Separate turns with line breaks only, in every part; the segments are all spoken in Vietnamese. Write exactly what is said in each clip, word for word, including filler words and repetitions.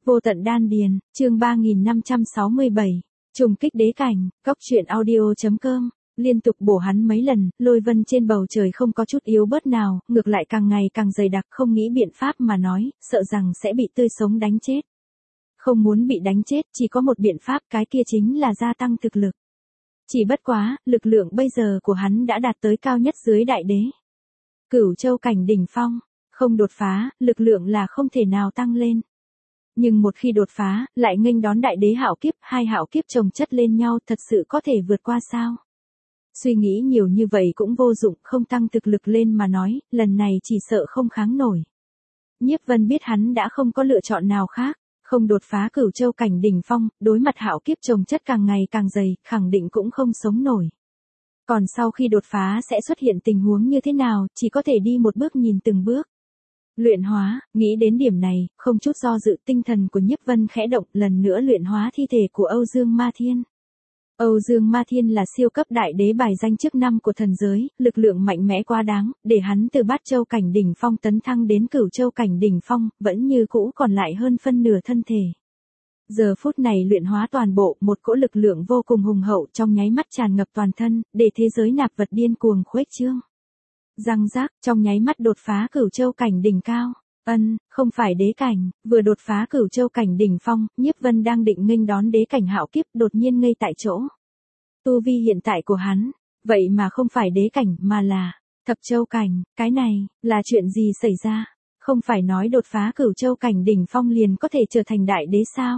Vô tận đan điền, chương ba nghìn năm trăm sáu mươi bảy, trùng kích đế cảnh, góc truyện audio.com, liên tục bổ hắn mấy lần, lôi vân trên bầu trời không có chút yếu bớt nào, ngược lại càng ngày càng dày đặc, không nghĩ biện pháp mà nói, sợ rằng sẽ bị tươi sống đánh chết. Không muốn bị đánh chết, chỉ có một biện pháp, cái kia chính là gia tăng thực lực. Chỉ bất quá, lực lượng bây giờ của hắn đã đạt tới cao nhất dưới đại đế. Cửu châu cảnh đỉnh phong, không đột phá, lực lượng là không thể nào tăng lên. Nhưng một khi đột phá, lại nghênh đón đại đế hạo kiếp, hai hạo kiếp chồng chất lên nhau, thật sự có thể vượt qua sao? Suy nghĩ nhiều như vậy cũng vô dụng, không tăng thực lực lên mà nói, lần này chỉ sợ không kháng nổi. Nhiếp Vân biết hắn đã không có lựa chọn nào khác, không đột phá cửu châu cảnh đỉnh phong, đối mặt hạo kiếp chồng chất càng ngày càng dày, khẳng định cũng không sống nổi. Còn sau khi đột phá sẽ xuất hiện tình huống như thế nào, chỉ có thể đi một bước nhìn từng bước. Luyện hóa, nghĩ đến điểm này, không chút do dự, tinh thần của Nhiếp Vân khẽ động, lần nữa luyện hóa thi thể của Âu Dương Ma Thiên. Âu Dương Ma Thiên là siêu cấp đại đế bài danh trước năm của thần giới, lực lượng mạnh mẽ quá đáng, để hắn từ bát châu cảnh đỉnh phong tấn thăng đến cửu châu cảnh đỉnh phong, vẫn như cũ còn lại hơn phân nửa thân thể. Giờ phút này luyện hóa toàn bộ, một cỗ lực lượng vô cùng hùng hậu trong nháy mắt tràn ngập toàn thân, để thế giới nạp vật điên cuồng khuếch trương. Răng rác, trong nháy mắt đột phá cửu châu cảnh đỉnh cao. Ân, không phải đế cảnh, vừa đột phá cửu châu cảnh đỉnh phong, Nhiếp Vân đang định nghênh đón đế cảnh hạo kiếp, đột nhiên ngây tại chỗ. Tu vi hiện tại của hắn, vậy mà không phải đế cảnh mà là thập châu cảnh, cái này là chuyện gì xảy ra? Không phải nói đột phá cửu châu cảnh đỉnh phong liền có thể trở thành đại đế sao?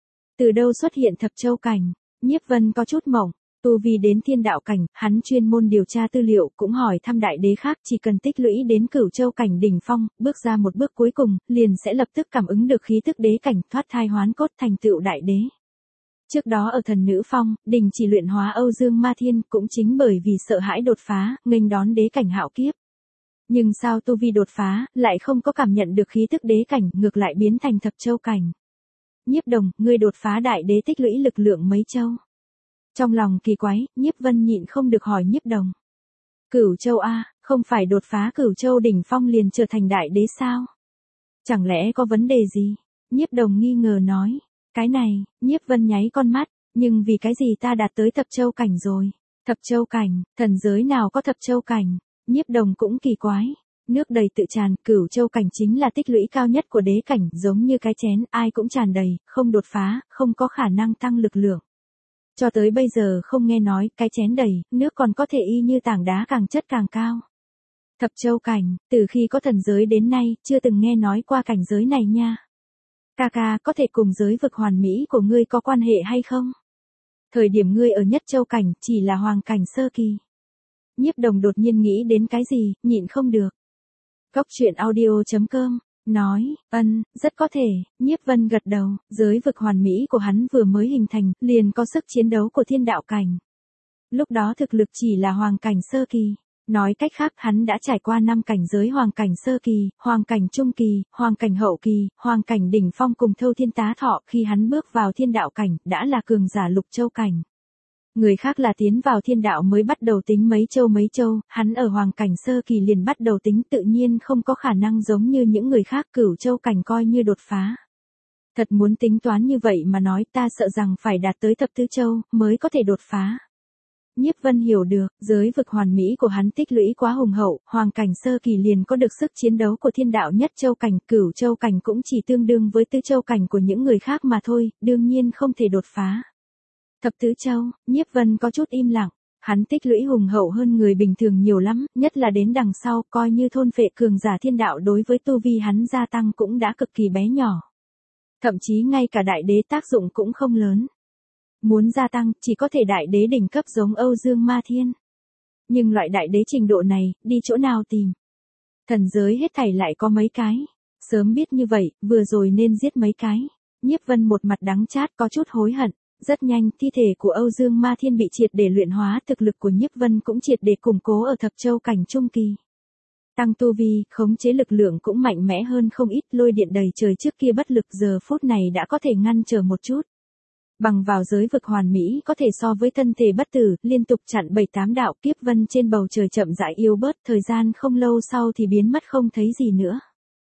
Từ đâu xuất hiện thập châu cảnh? Nhiếp Vân có chút mộng. Tu vi đến thiên đạo cảnh, hắn chuyên môn điều tra tư liệu, cũng hỏi thăm đại đế khác, chỉ cần tích lũy đến cửu châu cảnh đỉnh phong, bước ra một bước cuối cùng, liền sẽ lập tức cảm ứng được khí tức đế cảnh, thoát thai hoán cốt thành tựu đại đế. Trước đó ở thần nữ phong, đình chỉ luyện hóa Âu Dương Ma Thiên, cũng chính bởi vì sợ hãi đột phá, nghênh đón đế cảnh hạo kiếp. Nhưng sao tu vi đột phá, lại không có cảm nhận được khí tức đế cảnh, ngược lại biến thành thập châu cảnh. Nhiếp Đồng, ngươi đột phá đại đế tích lũy lực lượng mấy châu? Trong lòng kỳ quái, Nhiếp Vân nhịn không được hỏi Nhiếp Đồng. Cửu châu A, không phải đột phá cửu châu đỉnh phong liền trở thành đại đế sao? Chẳng lẽ có vấn đề gì? Nhiếp Đồng nghi ngờ nói. Cái này, Nhiếp Vân nháy con mắt, nhưng vì cái gì ta đạt tới thập châu cảnh rồi? Thập châu cảnh, thần giới nào có thập châu cảnh? Nhiếp Đồng cũng kỳ quái. Nước đầy tự tràn, cửu châu cảnh chính là tích lũy cao nhất của đế cảnh, giống như cái chén, ai cũng tràn đầy, không đột phá, không có khả năng tăng lực lượng. Cho tới bây giờ không nghe nói, cái chén đầy, nước còn có thể y như tảng đá càng chất càng cao. Thập châu cảnh, từ khi có thần giới đến nay, chưa từng nghe nói qua cảnh giới này nha. Ca ca, có thể cùng giới vực hoàn mỹ của ngươi có quan hệ hay không? Thời điểm ngươi ở nhất châu cảnh, chỉ là hoàng cảnh sơ kỳ. Nhiếp Đồng đột nhiên nghĩ đến cái gì, nhịn không được. Góc truyện audio.com nói, ân, rất có thể. Nhiếp Vân gật đầu, giới vực hoàn mỹ của hắn vừa mới hình thành, liền có sức chiến đấu của thiên đạo cảnh. Lúc đó thực lực chỉ là hoàng cảnh sơ kỳ. Nói cách khác hắn đã trải qua năm cảnh giới hoàng cảnh sơ kỳ, hoàng cảnh trung kỳ, hoàng cảnh hậu kỳ, hoàng cảnh đỉnh phong cùng Thâu Thiên Tá Thọ, khi hắn bước vào thiên đạo cảnh, đã là cường giả lục châu cảnh. Người khác là tiến vào thiên đạo mới bắt đầu tính mấy châu mấy châu, hắn ở hoàng cảnh sơ kỳ liền bắt đầu tính, tự nhiên không có khả năng giống như những người khác cửu châu cảnh coi như đột phá. Thật muốn tính toán như vậy mà nói, ta sợ rằng phải đạt tới thập tứ châu, mới có thể đột phá. Nhiếp Vân hiểu được, giới vực hoàn mỹ của hắn tích lũy quá hùng hậu, hoàng cảnh sơ kỳ liền có được sức chiến đấu của thiên đạo nhất châu cảnh, cửu châu cảnh cũng chỉ tương đương với tứ châu cảnh của những người khác mà thôi, đương nhiên không thể đột phá. Thập tứ châu, Nhiếp Vân có chút im lặng, hắn tích lũy hùng hậu hơn người bình thường nhiều lắm, nhất là đến đằng sau, coi như thôn phệ cường giả thiên đạo đối với tu vi hắn gia tăng cũng đã cực kỳ bé nhỏ. Thậm chí ngay cả đại đế tác dụng cũng không lớn. Muốn gia tăng, chỉ có thể đại đế đỉnh cấp giống Âu Dương Ma Thiên. Nhưng loại đại đế trình độ này, đi chỗ nào tìm? Thần giới hết thảy lại có mấy cái. Sớm biết như vậy, vừa rồi nên giết mấy cái. Nhiếp Vân một mặt đắng chát có chút hối hận. Rất nhanh, thi thể của Âu Dương Ma Thiên bị triệt để luyện hóa, thực lực của Nhiếp Vân cũng triệt để củng cố ở thập châu cảnh trung kỳ. Tăng tu vi, khống chế lực lượng cũng mạnh mẽ hơn không ít, lôi điện đầy trời trước kia bất lực giờ phút này đã có thể ngăn trở một chút. Bằng vào giới vực hoàn mỹ có thể so với thân thể bất tử, liên tục chặn bảy tám đạo kiếp vân trên bầu trời chậm rãi yếu bớt, thời gian không lâu sau thì biến mất không thấy gì nữa.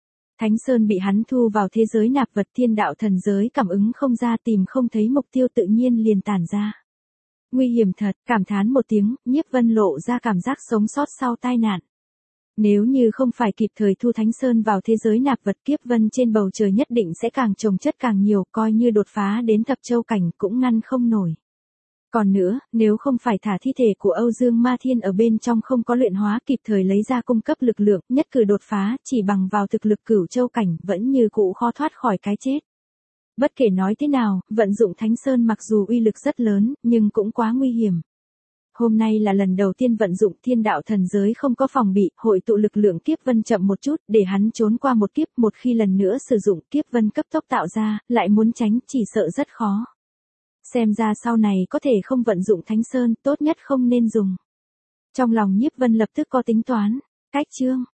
Thánh Sơn bị hắn thu vào thế giới nạp vật thiên đạo thần giới, cảm ứng không ra, tìm không thấy mục tiêu, tự nhiên liền tản ra. Nguy hiểm thật, cảm thán một tiếng, Nhiếp Vân lộ ra cảm giác sống sót sau tai nạn. Nếu như không phải kịp thời thu Thánh Sơn vào thế giới nạp vật, kiếp vân trên bầu trời nhất định sẽ càng chồng chất càng nhiều, coi như đột phá đến thập châu cảnh cũng ngăn không nổi. Còn nữa, nếu không phải thả thi thể của Âu Dương Ma Thiên ở bên trong không có luyện hóa kịp thời lấy ra cung cấp lực lượng, nhất cử đột phá, chỉ bằng vào thực lực cửu châu cảnh, vẫn như cũ khó thoát khỏi cái chết. Bất kể nói thế nào, vận dụng Thánh Sơn mặc dù uy lực rất lớn, nhưng cũng quá nguy hiểm. Hôm nay là lần đầu tiên vận dụng thiên đạo thần giới không có phòng bị, hội tụ lực lượng kiếp vân chậm một chút, để hắn trốn qua một kiếp, một khi lần nữa sử dụng kiếp vân cấp tốc tạo ra, lại muốn tránh, chỉ sợ rất khó. Xem ra sau này có thể không vận dụng Thánh Sơn, tốt nhất không nên dùng. Trong lòng Nhiếp Vân lập tức có tính toán, cách chương.